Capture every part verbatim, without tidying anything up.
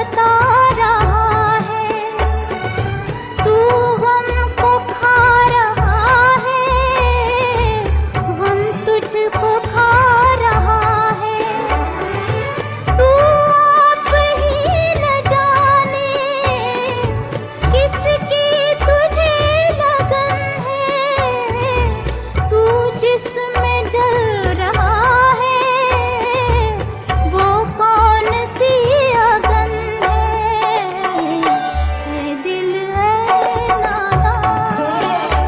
सता रहा है, तू गम को खा रहा है, गम तुझको खा रहा है। तू आप ही न जाने किसकी तुझे लगन है, तू जिसमें जल रहा है वो कौन सी अगन है। है दिल है नादान,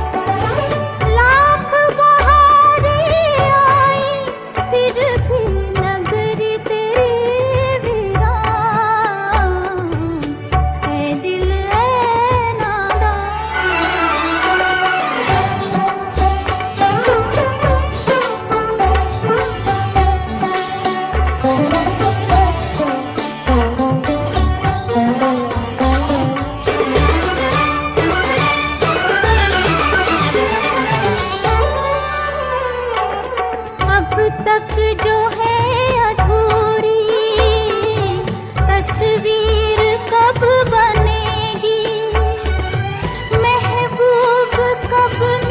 लाख बहारें आई फिर भी नगरी तेरी वीरान। है दिल है नादान। अब तक जो है अधूरी तस्वीर कब बनेगी, महबूब कब